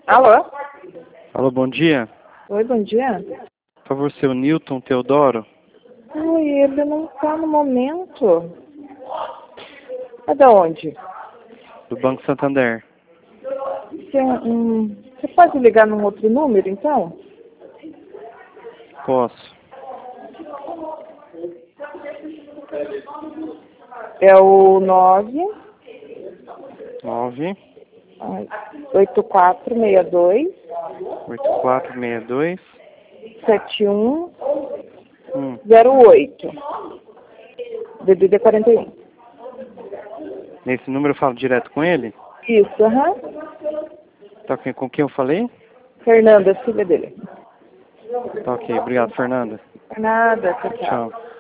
Alô? Alô, bom dia. Oi, bom dia. Por favor, seu Newton Teodoro. Ai, ele não tá no momento. É da onde? Do Banco Santander. Você pode ligar num outro número, então? Posso. É o 9 9 8462 8462 7108. DDD 41. Nesse número eu falo direto com ele? Isso, aham. Tá ok. Com quem eu falei? Fernanda, filha dele. Tá ok. Obrigado, Fernanda. Nada, tchau. Tchau.